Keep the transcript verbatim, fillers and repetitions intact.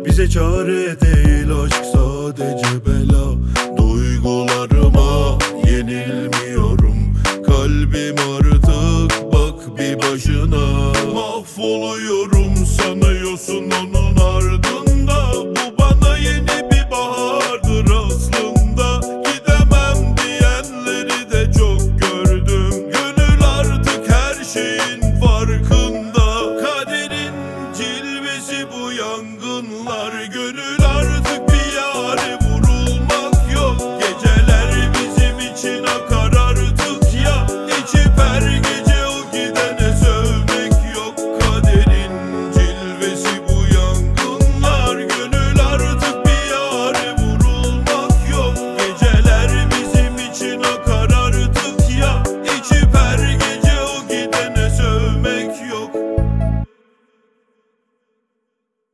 Bize çare değil aşk, sadece bela. Duygularıma yenilmiyorum, kalbim artık bak bir başına. Mahvoluyorum sanıyorsun onun ardında, bu bana yeni bir bahardır aslında. Gidemem diyenleri de çok gördüm, gönül artık her şeyin farkında.